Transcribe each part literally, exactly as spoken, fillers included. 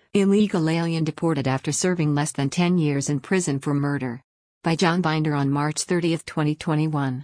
Illegal alien deported after serving less than ten years in prison for murder. By John Binder on March thirtieth, twenty twenty-one.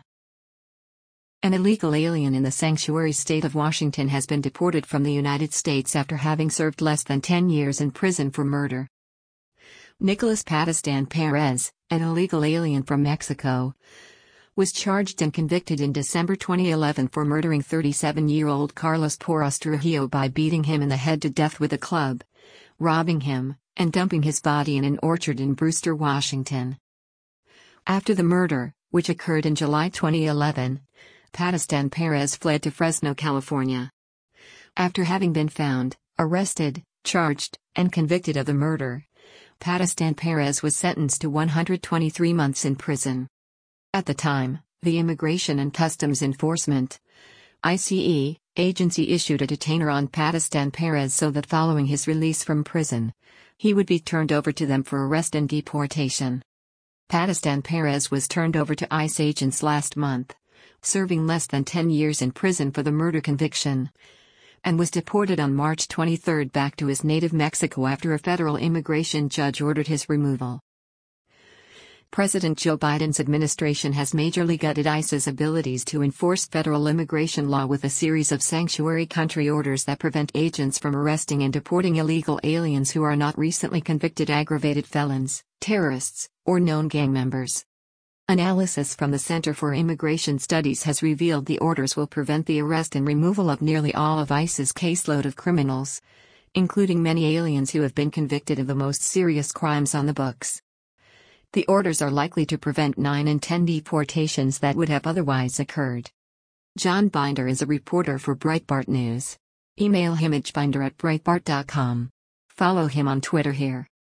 An illegal alien in the sanctuary state of Washington has been deported from the United States after having served less than ten years in prison for murder. Nicolas Pattistan Perez, an illegal alien from Mexico, was charged and convicted in December twenty eleven for murdering thirty-seven-year-old Carlos Porras Trujillo by beating him in the head to death with a club, robbing him, and dumping his body in an orchard in Brewster, Washington. After the murder, which occurred in July twenty eleven, Pattistan Perez fled to Fresno, California. After having been found, arrested, charged, and convicted of the murder, Pattistan Perez was sentenced to one hundred twenty-three months in prison. At the time, the Immigration and Customs Enforcement (I C E) agency issued a detainer on Pattistan Perez so that following his release from prison, he would be turned over to them for arrest and deportation. Pattistan Perez was turned over to ICE agents last month, serving less than ten years in prison for the murder conviction, and was deported on March twenty-third back to his native Mexico after a federal immigration judge ordered his removal. President Joe Biden's administration has majorly gutted ICE's abilities to enforce federal immigration law with a series of sanctuary country orders that prevent agents from arresting and deporting illegal aliens who are not recently convicted aggravated felons, terrorists, or known gang members. Analysis from the Center for Immigration Studies has revealed the orders will prevent the arrest and removal of nearly all of ICE's caseload of criminals, including many aliens who have been convicted of the most serious crimes on the books. The orders are likely to prevent nine in ten deportations that would have otherwise occurred. John Binder is a reporter for Breitbart News. Email him at binder at breitbart dot com. Follow him on Twitter here.